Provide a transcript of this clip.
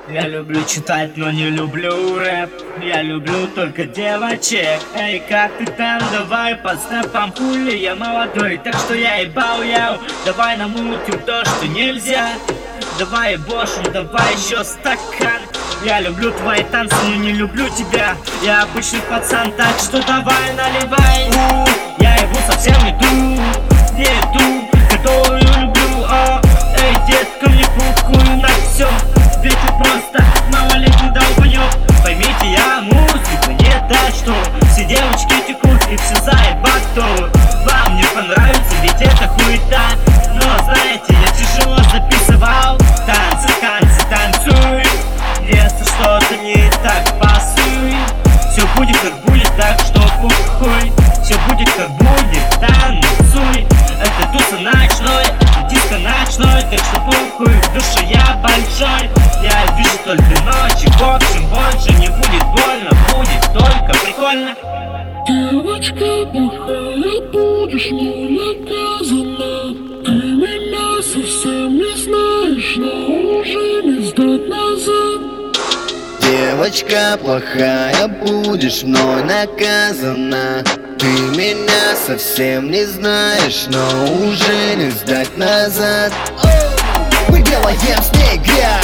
Я люблю читать, но не люблю рэп. Я люблю только девочек. Эй, как ты там? Давай поставь пампули. Я молодой, так что я ебал я. Давай намутим то, что нельзя. Давай бошем, давай еще стакан. Я люблю твои танцы, но не люблю тебя. Я обычный пацан, так что давай наливай. Я его совсем не ту, которую люблю. Эй, детка, мне похуй на все. Ведь ты просто малолетний долбоёб. Поймите, я музыка, не так, что все девочки текут и все заебат, кто вам не понравится, ведь это хуета. Но знаете, я тяжело записывал танцы, танцуй. Если что-то не так, пасуй. Все будет как будет, так что похуй. Все будет как будет, танцуй. Это туса ночной, это диско ночной, так что похуй. В душе я большой, я вижу только ночи. В общем, больше не будет больно, будет только прикольно. Девочка плохая, будешь мной наказана. Ты меня совсем не знаешь, но уже не сдать назад. Девочка плохая, будешь мной наказана. Ты меня совсем не знаешь, но уже не сдать назад. Мы делаем с ней грязь.